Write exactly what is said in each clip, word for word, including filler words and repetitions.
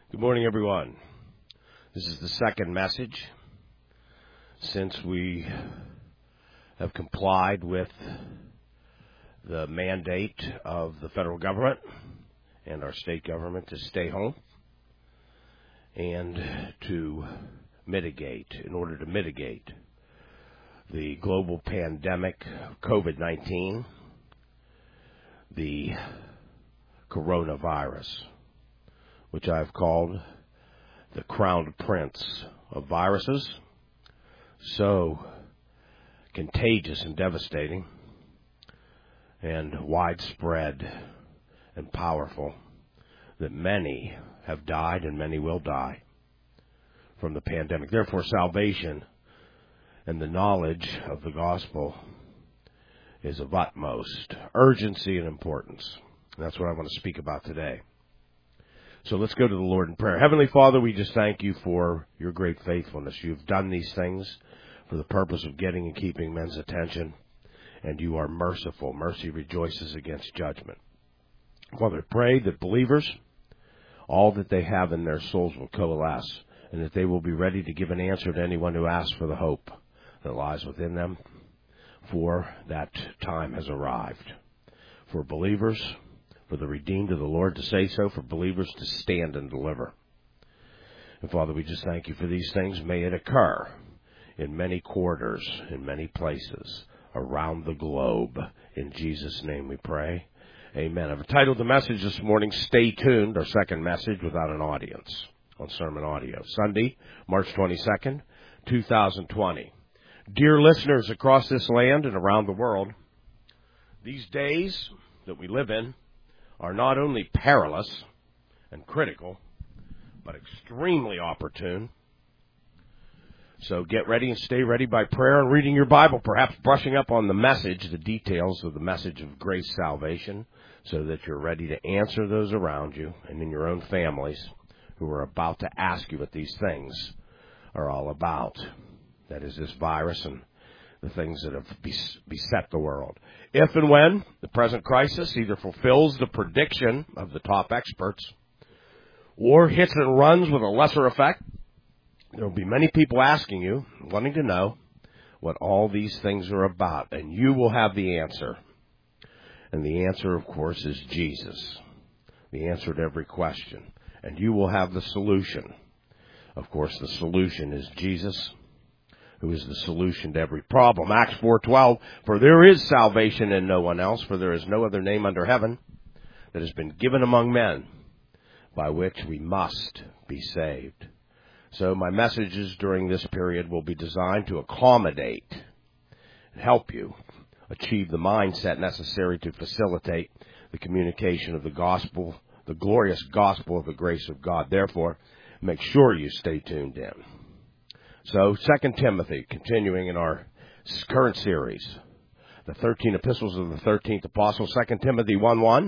Good morning, everyone. This is the second message since we have complied with the mandate of the federal government and our state government to stay home and to mitigate, in order to mitigate the global pandemic of covid nineteen, the coronavirus, which I've called the crowned prince of viruses, so contagious and devastating and widespread and powerful that many have died and many will die from the pandemic. Therefore, salvation and the knowledge of the gospel is of utmost urgency and importance. And that's what I want to speak about today. So let's go to the Lord in prayer. Heavenly Father, we just thank you for your great faithfulness. You've done these things for the purpose of getting and keeping men's attention, and you are merciful. Mercy rejoices against judgment. Father, I pray that believers, all that they have in their souls will coalesce, and that they will be ready to give an answer to anyone who asks for the hope that lies within them, for that time has arrived. For believers, for the redeemed of the Lord to say so, for believers to stand and deliver. And Father, we just thank you for these things. May it occur in many quarters, in many places around the globe. In Jesus' name we pray. Amen. I've entitled the message this morning, Stay Tuned, our second message without an audience, on sermon audio. Sunday, March twenty-second, two thousand twenty. Dear listeners across this land and around the world, these days that we live in are not only perilous and critical, but extremely opportune. So get ready and stay ready by prayer and reading your Bible, perhaps brushing up on the message, the details of the message of grace salvation, so that you're ready to answer those around you and in your own families who are about to ask you what these things are all about. That is, this virus and the things that have beset the world. If and when the present crisis either fulfills the prediction of the top experts or hits and runs with a lesser effect, there will be many people asking you, wanting to know what all these things are about, and you will have the answer. And the answer, of course, is Jesus. The answer to every question. And you will have the solution. Of course, the solution is Jesus, who is the solution to every problem. Acts four twelve, for there is salvation in no one else, for there is no other name under heaven that has been given among men by which we must be saved. So my messages during this period will be designed to accommodate and help you achieve the mindset necessary to facilitate the communication of the gospel, the glorious gospel of the grace of God. Therefore, make sure you stay tuned in. So, Second Timothy, continuing in our current series, the thirteen epistles of the thirteenth apostle, Second Timothy one one.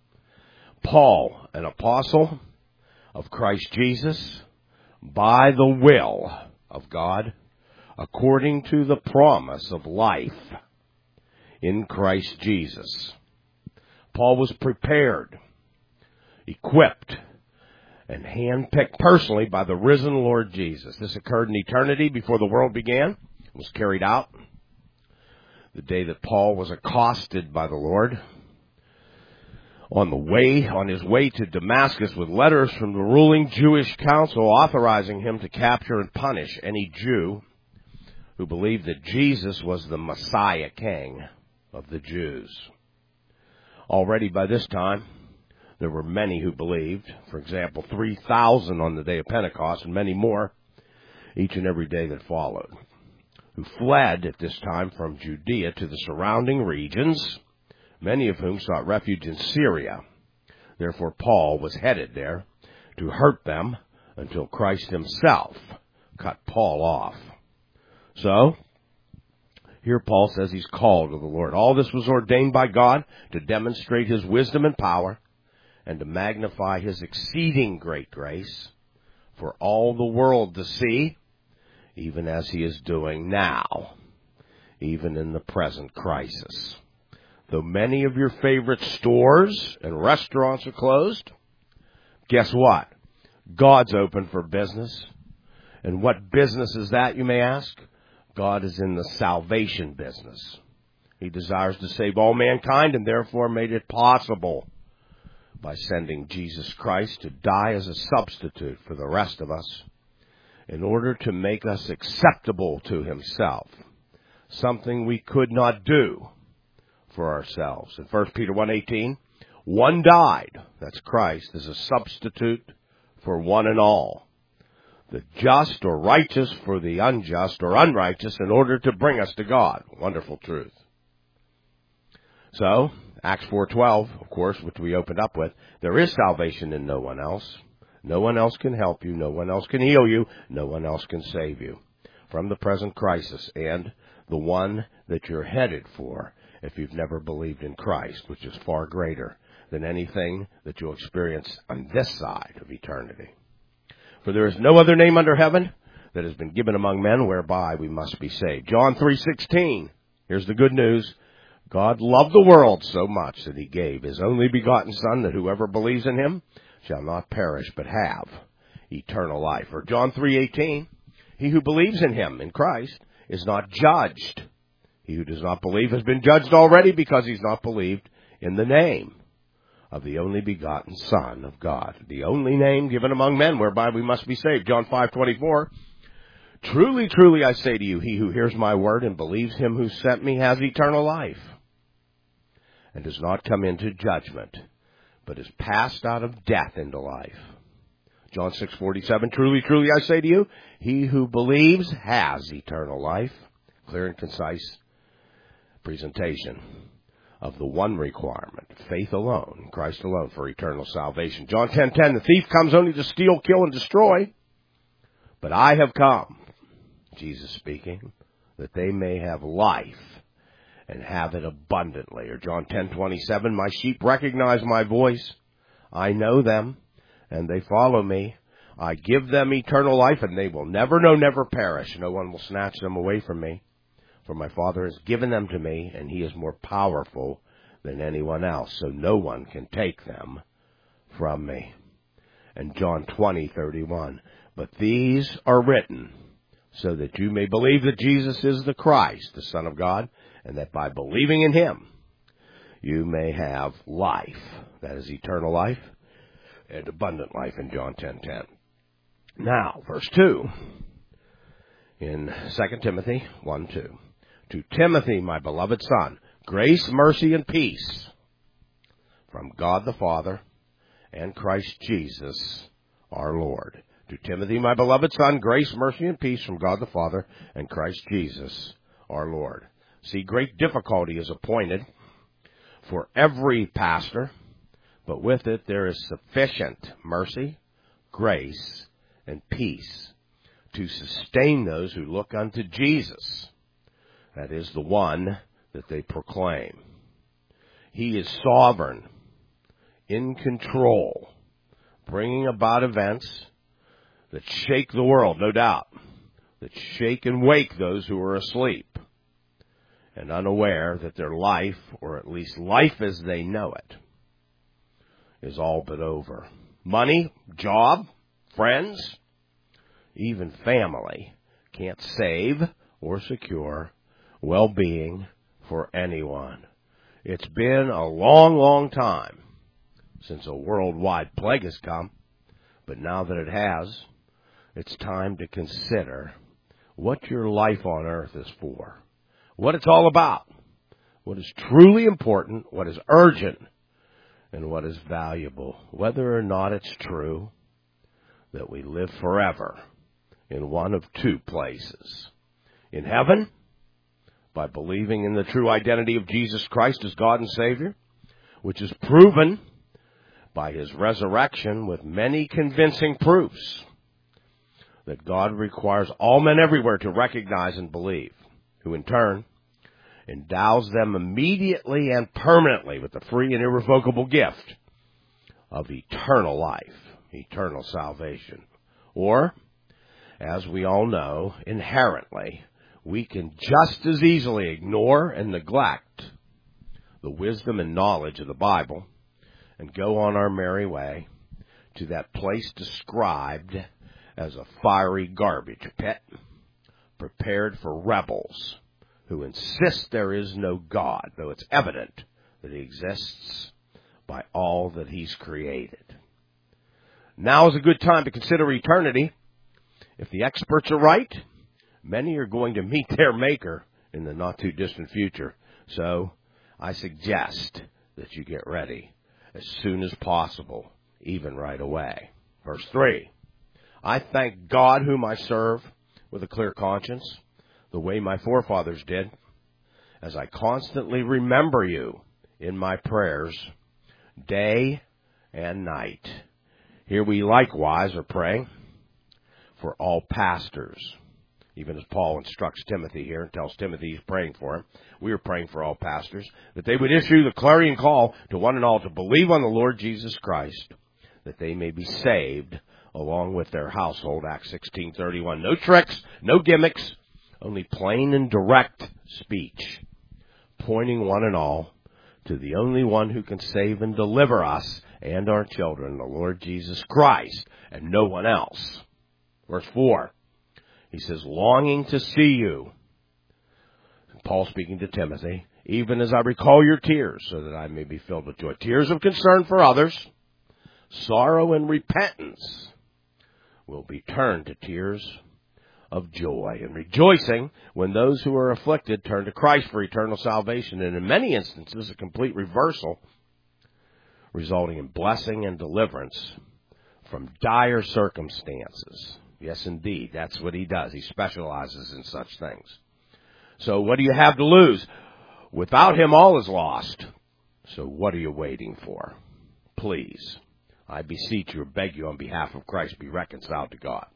Paul, an apostle of Christ Jesus, by the will of God, according to the promise of life in Christ Jesus. Paul was prepared, equipped, and handpicked personally by the risen Lord Jesus. This occurred in eternity before the world began. It was carried out the day that Paul was accosted by the Lord on the way, on his way to Damascus with letters from the ruling Jewish council authorizing him to capture and punish any Jew who believed that Jesus was the Messiah King of the Jews. Already by this time, there were many who believed, for example, three thousand on the day of Pentecost, and many more each and every day that followed, who fled at this time from Judea to the surrounding regions, many of whom sought refuge in Syria. Therefore, Paul was headed there to hurt them until Christ himself cut Paul off. So, here Paul says he's called of the Lord. All this was ordained by God to demonstrate his wisdom and power, and to magnify his exceeding great grace for all the world to see, even as he is doing now, even in the present crisis. Though many of your favorite stores and restaurants are closed, guess what? God's open for business. And what business is that, you may ask? God is in the salvation business. He desires to save all mankind and therefore made it possible by sending Jesus Christ to die as a substitute for the rest of us in order to make us acceptable to himself, something we could not do for ourselves. In First Peter one eighteen, one died, that's Christ, as a substitute for one and all, the just or righteous for the unjust or unrighteous, in order to bring us to God. Wonderful truth. So, Acts four twelve, of course, which we opened up with, there is salvation in no one else. No one else can help you. No one else can heal you. No one else can save you from the present crisis and the one that you're headed for if you've never believed in Christ, which is far greater than anything that you'll experience on this side of eternity. For there is no other name under heaven that has been given among men whereby we must be saved. John three sixteen, here's the good news. God loved the world so much that he gave his only begotten Son, that whoever believes in him shall not perish but have eternal life. Or John three eighteen, he who believes in him, in Christ, is not judged. He who does not believe has been judged already, because he's not believed in the name of the only begotten Son of God, the only name given among men whereby we must be saved. John five twenty-four, truly, truly, I say to you, he who hears my word and believes him who sent me has eternal life, and does not come into judgment, but is passed out of death into life. John six forty-seven, truly, truly, I say to you, he who believes has eternal life. Clear and concise presentation of the one requirement, faith alone, Christ alone, for eternal salvation. John ten ten, the thief comes only to steal, kill, and destroy, but I have come, Jesus speaking, that they may have life and have it abundantly. Or John ten twenty-seven, my sheep recognize my voice. I know them, and they follow me. I give them eternal life, and they will never, no, never perish. No one will snatch them away from me. For my Father has given them to me, and he is more powerful than anyone else. So no one can take them from me. And John twenty thirty-one, but these are written so that you may believe that Jesus is the Christ, the Son of God, and that by believing in him, you may have life. That is eternal life and abundant life in John ten ten. Now, verse two, in Second Timothy one two. To Timothy, my beloved son, grace, mercy, and peace from God the Father and Christ Jesus our Lord. To Timothy, my beloved son, grace, mercy, and peace from God the Father and Christ Jesus our Lord. See, great difficulty is appointed for every pastor, but with it there is sufficient mercy, grace, and peace to sustain those who look unto Jesus. That is the one that they proclaim. He is sovereign, in control, bringing about events that shake the world, no doubt, that shake and wake those who are asleep and unaware that their life, or at least life as they know it, is all but over. Money, job, friends, even family can't save or secure well-being for anyone. It's been a long, long time since a worldwide plague has come, but now that it has, it's time to consider what your life on earth is for, what it's all about, what is truly important, what is urgent, and what is valuable, whether or not it's true that we live forever in one of two places. In heaven, by believing in the true identity of Jesus Christ as God and Savior, which is proven by his resurrection with many convincing proofs that God requires all men everywhere to recognize and believe, who in turn endows them immediately and permanently with the free and irrevocable gift of eternal life, eternal salvation. Or, as we all know, inherently, we can just as easily ignore and neglect the wisdom and knowledge of the Bible and go on our merry way, to that place described as a fiery garbage pit, prepared for rebels who insist there is no God, though it's evident that he exists by all that he's created. Now is a good time to consider eternity. If the experts are right, many are going to meet their Maker in the not-too-distant future. So I suggest that you get ready as soon as possible, even right away. Verse three, I thank God whom I serve with a clear conscience, the way my forefathers did, as I constantly remember you in my prayers, day and night. Here we likewise are praying for all pastors, even as Paul instructs Timothy here and tells Timothy he's praying for him. We are praying for all pastors, that they would issue the clarion call to one and all to believe on the Lord Jesus Christ, that they may be saved along with their household. Acts sixteen thirty-one. No tricks, no gimmicks, only plain and direct speech, pointing one and all to the only one who can save and deliver us and our children, the Lord Jesus Christ, and no one else. Verse four, he says, longing to see you. Paul speaking to Timothy, even as I recall your tears, so that I may be filled with joy. Tears of concern for others, sorrow and repentance will be turned to tears of joy and rejoicing when those who are afflicted turn to Christ for eternal salvation, and in many instances a complete reversal, resulting in blessing and deliverance from dire circumstances. Yes, indeed, that's what he does. He specializes in such things. So what do you have to lose? Without him, all is lost. So what are you waiting for? Please, I beseech you or beg you on behalf of Christ, be reconciled to God.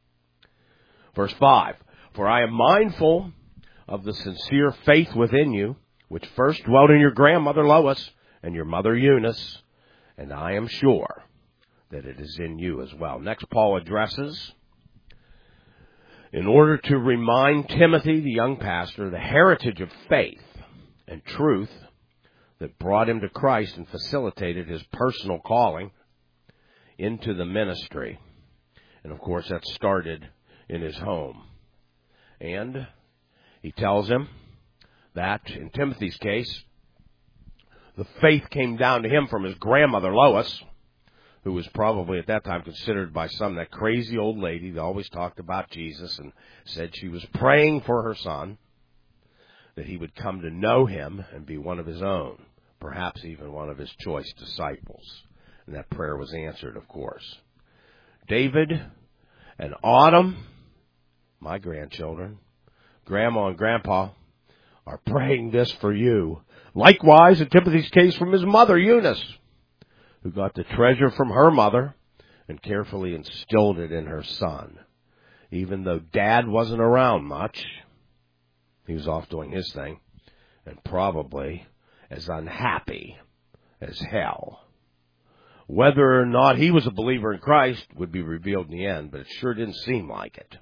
Verse five, for I am mindful of the sincere faith within you, which first dwelt in your grandmother Lois and your mother Eunice, and I am sure that it is in you as well. Next, Paul addresses, in order to remind Timothy, the young pastor, the heritage of faith and truth that brought him to Christ and facilitated his personal calling into the ministry. And, of course, that started in his home. And he tells him that, in Timothy's case, the faith came down to him from his grandmother Lois, who was probably at that time considered by some that crazy old lady that always talked about Jesus and said she was praying for her son, that he would come to know him and be one of his own, perhaps even one of his choice disciples. And that prayer was answered, of course. David and Autumn, my grandchildren, Grandma and Grandpa, are praying this for you. Likewise, in Timothy's case, from his mother, Eunice, who got the treasure from her mother and carefully instilled it in her son. Even though Dad wasn't around much, he was off doing his thing, and probably as unhappy as hell. Whether or not he was a believer in Christ would be revealed in the end, but it sure didn't seem like it.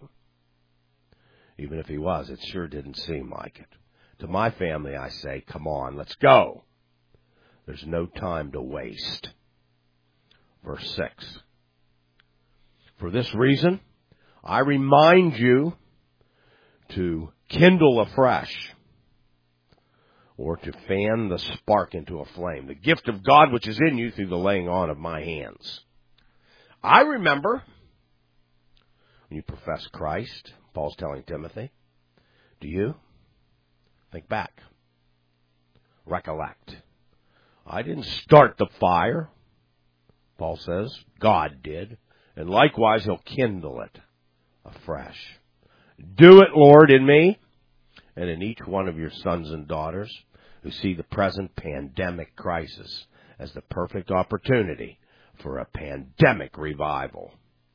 Even if he was, it sure didn't seem like it. To my family, I say, come on, let's go. There's no time to waste. Verse six. For this reason, I remind you to kindle afresh, or to fan the spark into a flame, the gift of God which is in you through the laying on of my hands. I remember when you profess Christ, Paul's telling Timothy. Do you? Think back. Recollect. I didn't start the fire, Paul says. God did. And likewise, he'll kindle it afresh. Do it, Lord, in me and in each one of your sons and daughters who see the present pandemic crisis as the perfect opportunity for a pandemic revival.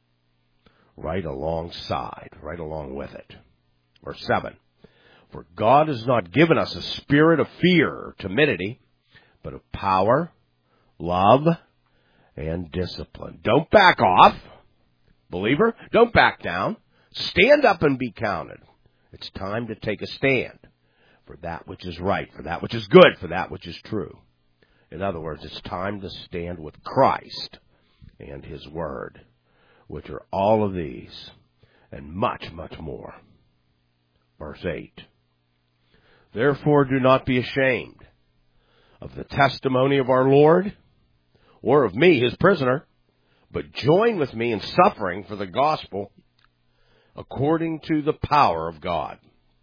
Right alongside, right along with it. Verse seven. For God has not given us a spirit of fear or timidity, but of power, love, and discipline. Don't back off, believer. Don't back down. Stand up and be counted. It's time to take a stand for that which is right, for that which is good, for that which is true. In other words, it's time to stand with Christ and his word, which are all of these, and much, much more. Verse eight. Therefore do not be ashamed of the testimony of our Lord, or of me, his prisoner, but join with me in suffering for the gospel according to the power of God.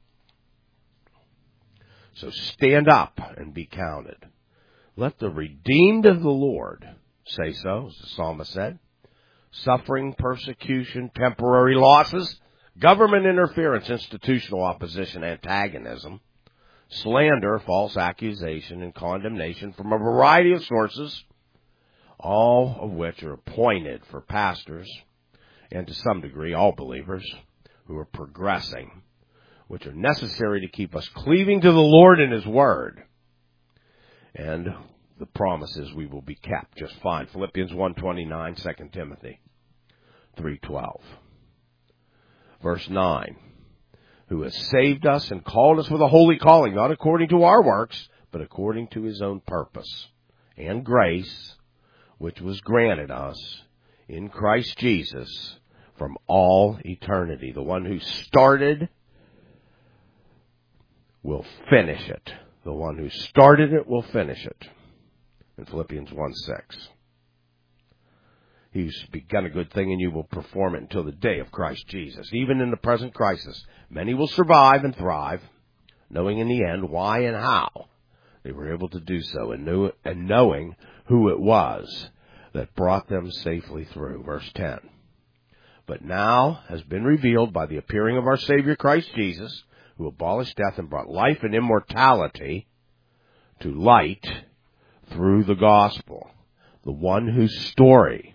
So stand up and be counted. Let the redeemed of the Lord say so, as the psalmist said. Suffering, persecution, temporary losses, government interference, institutional opposition, antagonism, slander, false accusation, and condemnation from a variety of sources, all of which are appointed for pastors and to some degree all believers who are progressing, which are necessary to keep us cleaving to the Lord and his word. And the promise is we will be kept just fine. Philippians one twenty-nine, Second Timothy three twelve. Verse nine. Who has saved us and called us with a holy calling, not according to our works, but according to his own purpose and grace, which was granted us in Christ Jesus from all eternity. The one who started will finish it. The one who started it will finish it. In Philippians one six. He's begun a good thing and you will perform it until the day of Christ Jesus. Even in the present crisis, many will survive and thrive, knowing in the end why and how they were able to do so, and, knew, and knowing who it was that brought them safely through. Verse ten. But now has been revealed by the appearing of our Savior Christ Jesus, who abolished death and brought life and immortality to light through the gospel. The one whose story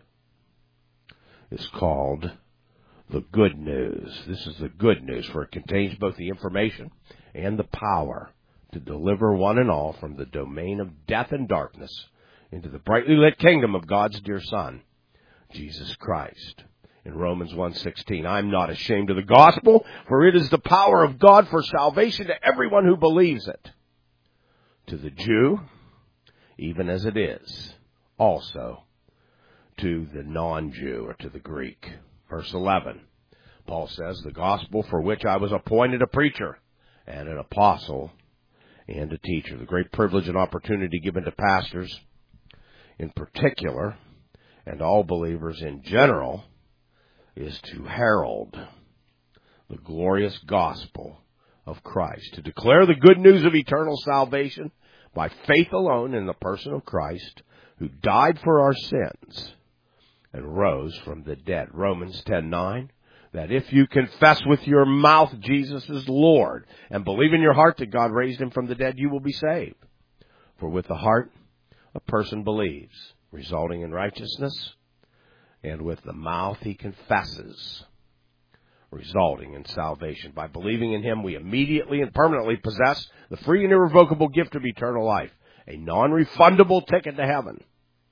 is called the good news. This is the good news, for it contains both the information and the power to deliver one and all from the domain of death and darkness into the brightly lit kingdom of God's dear Son, Jesus Christ. In Romans one sixteen, I'm not ashamed of the gospel, for it is the power of God for salvation to everyone who believes it, to the Jew, even as it is, also to the non-Jew, or to the Greek. Verse eleven, Paul says, the gospel for which I was appointed a preacher and an apostle and a teacher. The great privilege and opportunity given to pastors in particular, and all believers in general, is to herald the glorious gospel of Christ, to declare the good news of eternal salvation by faith alone in the person of Christ, who died for our sins and rose from the dead. Romans ten nine, that if you confess with your mouth Jesus is Lord and believe in your heart that God raised him from the dead, you will be saved. For with the heart a person believes, resulting in righteousness, and with the mouth he confesses, resulting in salvation. By believing in him, we immediately and permanently possess the free and irrevocable gift of eternal life, a non-refundable ticket to heaven,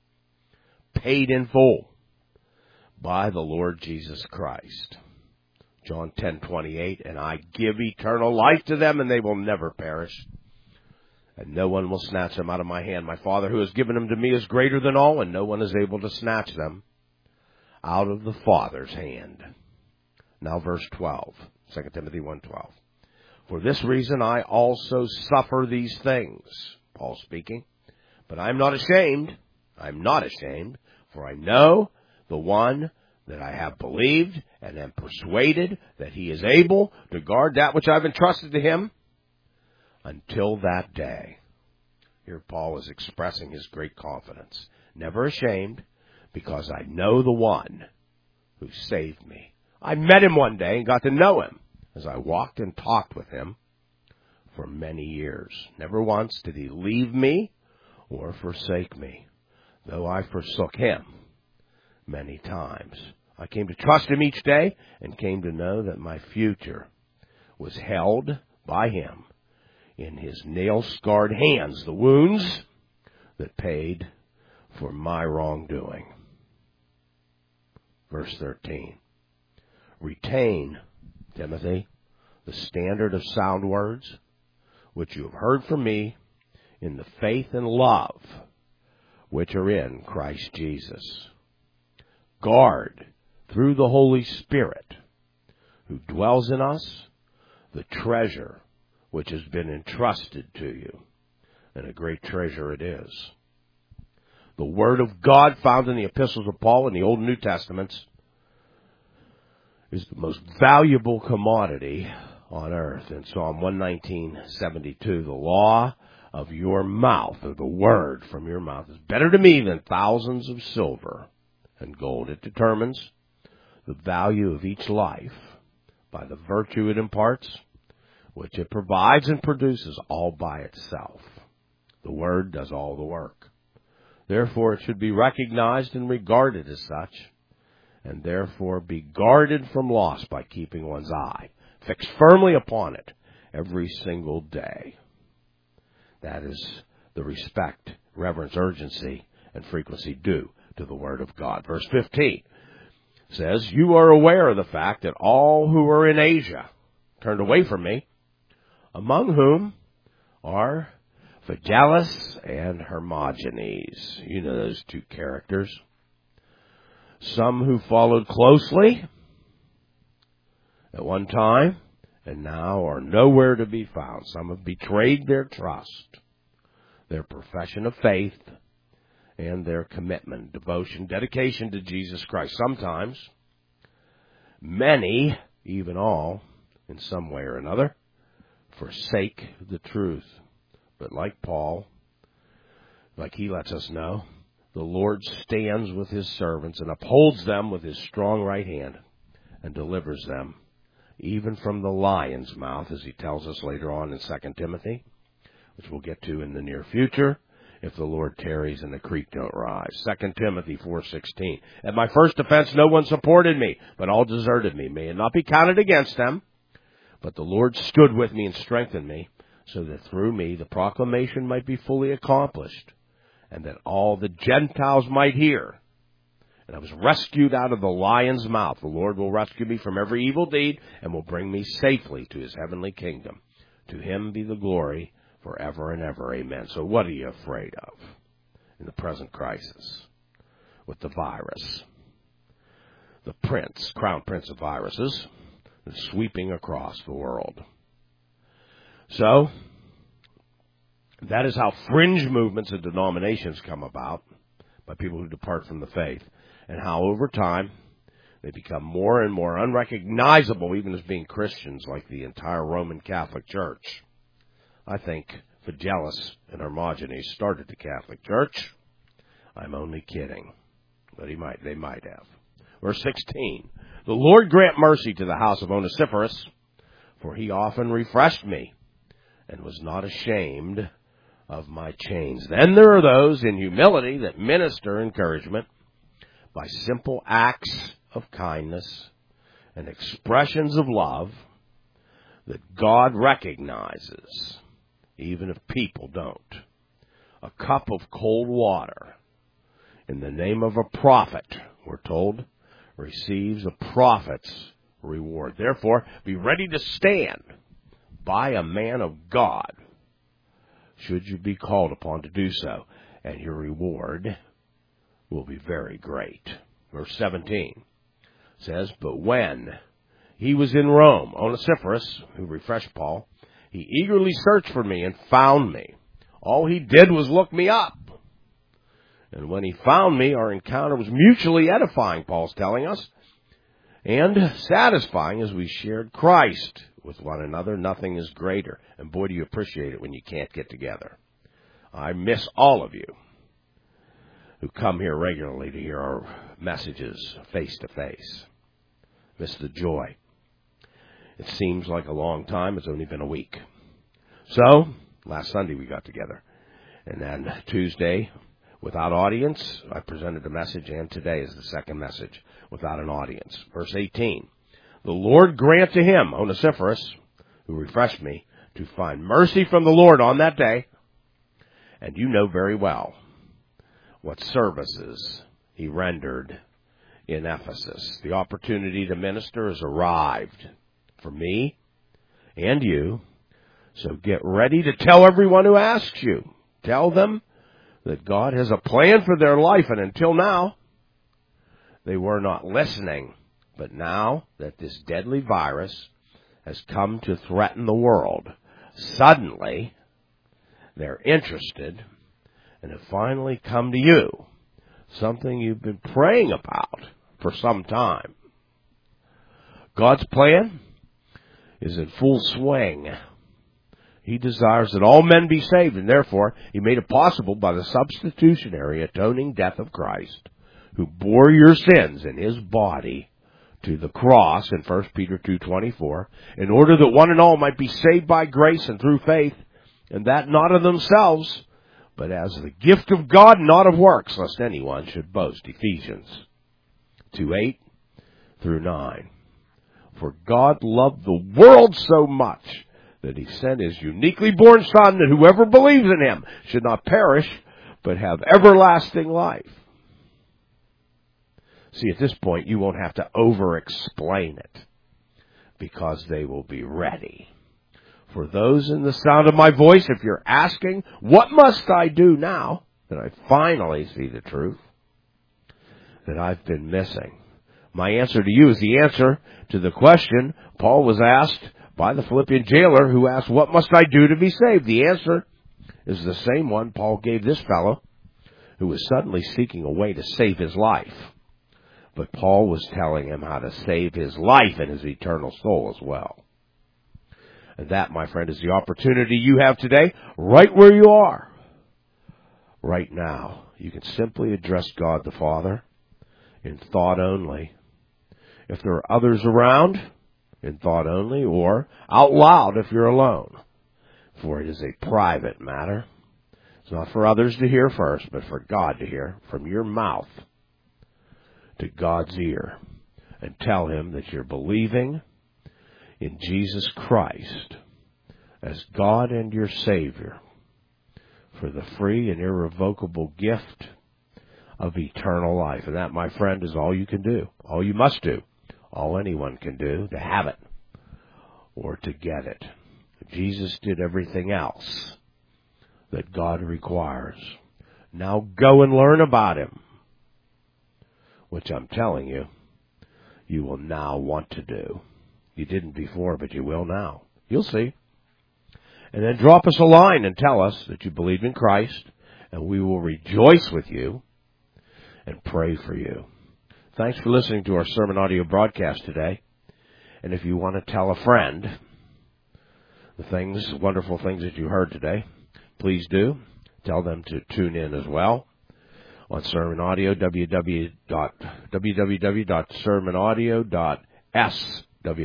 paid in full by the Lord Jesus Christ. John ten twenty-eight, and I give eternal life to them, and they will never perish, and no one will snatch them out of my hand. My Father who has given them to me is greater than all, and no one is able to snatch them out of the Father's hand. Now verse twelve, Second Timothy one twelve. For this reason I also suffer these things, Paul speaking, but I am not ashamed. I am not ashamed, for I know the one that I have believed, and am persuaded that he is able to guard that which I have entrusted to him until that day. Here Paul is expressing his great confidence. Never ashamed, because I know the one who saved me. I met him one day and got to know him as I walked and talked with him for many years. Never once did he leave me or forsake me, though I forsook him many times. I came to trust him each day and came to know that my future was held by him in his nail-scarred hands, the wounds that paid for my wrongdoing. Verse thirteen. Retain, Timothy, the standard of sound words, which you have heard from me in the faith and love which are in Christ Jesus. guard through the Holy Spirit who dwells in us the treasure which has been entrusted to you. And a great treasure it is. The Word of God found in the epistles of Paul in the Old and New Testaments is the most valuable commodity on earth. In Psalm one nineteen, seventy-two, the law of your mouth, or the word from your mouth, is better to me than thousands of silver and gold. It determines the value of each life by the virtue it imparts, which it provides and produces all by itself. The Word does all the work. Therefore, it should be recognized and regarded as such, and therefore be guarded from loss by keeping one's eye fixed firmly upon it every single day. That is the respect, reverence, urgency, and frequency due to the Word of God. Verse fifteen says, you are aware of the fact that all who are in Asia turned away from me, among whom are Phygelus and Hermogenes. You know those two characters. Some who followed closely at one time and now are nowhere to be found. Some have betrayed their trust, their profession of faith, and their commitment, devotion, dedication to Jesus Christ. Sometimes, many, even all, in some way or another, forsake the truth. But like Paul, like he lets us know, the Lord stands with his servants and upholds them with his strong right hand and delivers them, even from the lion's mouth, as he tells us later on in Second Timothy, which we'll get to in the near future, if the Lord tarries and the creek don't rise. Second Timothy four sixteen. At my first offense no one supported me, but all deserted me. May it not be counted against them, but the Lord stood with me and strengthened me, so that through me the proclamation might be fully accomplished, and that all the Gentiles might hear. And I was rescued out of the lion's mouth. The Lord will rescue me from every evil deed and will bring me safely to his heavenly kingdom. To him be the glory forever and ever. Amen. So what are you afraid of in the present crisis with the virus? The prince, crown prince of viruses, is sweeping across the world. So, that is how fringe movements and denominations come about, by people who depart from the faith, and how over time they become more and more unrecognizable even as being Christians, like the entire Roman Catholic Church. I think Phygelus and Hermogenes started the Catholic Church. I'm only kidding, but he might, they might have. Verse sixteen, the Lord grant mercy to the house of Onesiphorus, for he often refreshed me, and was not ashamed of my chains. Then there are those in humility that minister encouragement by simple acts of kindness and expressions of love that God recognizes, even if people don't. A cup of cold water in the name of a prophet, we're told, receives a prophet's reward. Therefore, be ready to stand by a man of God, should you be called upon to do so, and your reward will be very great. Verse seventeen says, but when he was in Rome, Onesiphorus, who refreshed Paul, he eagerly searched for me and found me. All he did was look me up. And when he found me, our encounter was mutually edifying, Paul's telling us, and satisfying as we shared Christ with one another. Nothing is greater. And boy, do you appreciate it when you can't get together. I miss all of you who come here regularly to hear our messages face to face. Miss the joy. It seems like a long time. It's only been a week. So, last Sunday we got together. And then Tuesday, without audience, I presented a message, and today is the second message without an audience. Verse eighteen. The Lord grant to him, Onesiphorus, who refreshed me, to find mercy from the Lord on that day. And you know very well what services he rendered in Ephesus. The opportunity to minister has arrived for me and you. So get ready to tell everyone who asks you. Tell them that God has a plan for their life, and until now, they were not listening. But now that this deadly virus has come to threaten the world, suddenly they're interested and have finally come to you, something you've been praying about for some time. God's plan is in full swing. He desires that all men be saved, and therefore He made it possible by the substitutionary atoning death of Christ, who bore your sins in His body to the cross in First Peter two twenty-four, in order that one and all might be saved by grace and through faith, and that not of themselves, but as the gift of God, not of works, lest anyone should boast. Ephesians two eight through nine. For God loved the world so much that He sent His uniquely born Son, that whoever believes in Him should not perish, but have everlasting life. See, at this point, you won't have to over-explain it, because they will be ready. For those in the sound of my voice, if you're asking, what must I do now that I finally see the truth that I've been missing? My answer to you is the answer to the question Paul was asked by the Philippian jailer, who asked, what must I do to be saved? The answer is the same one Paul gave this fellow who was suddenly seeking a way to save his life. But Paul was telling him how to save his life and his eternal soul as well. And that, my friend, is the opportunity you have today, right where you are. Right now, you can simply address God the Father in thought only. If there are others around, in thought only, or out loud if you're alone. For it is a private matter. It's not for others to hear first, but for God to hear from your mouth to God's ear, and tell Him that you're believing in Jesus Christ as God and your Savior for the free and irrevocable gift of eternal life. And that, my friend, is all you can do, all you must do, all anyone can do to have it or to get it. Jesus did everything else that God requires. Now go and learn about Him, which I'm telling you, you will now want to do. You didn't before, but you will now. You'll see. And then drop us a line and tell us that you believe in Christ, and we will rejoice with you and pray for you. Thanks for listening to our sermon audio broadcast today. And if you want to tell a friend the things, wonderful things that you heard today, please do. Tell them to tune in as well on Sermon Audio, w w w dot sermon audio dot s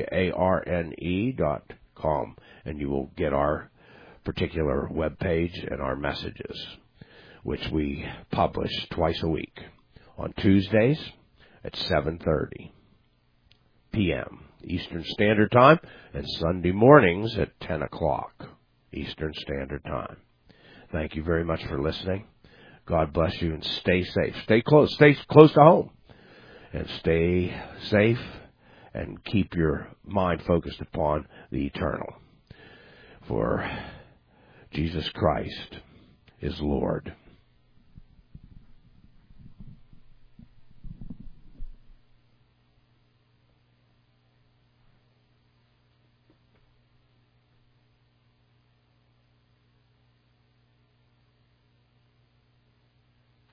warne dot com, and you will get our particular web page and our messages, which we publish twice a week on Tuesdays at seven thirty p.m. Eastern Standard Time, and Sunday mornings at ten o'clock Eastern Standard Time. Thank you very much for listening. God bless you, and stay safe. Stay close. Stay close to home. And stay safe, and keep your mind focused upon the eternal. For Jesus Christ is Lord.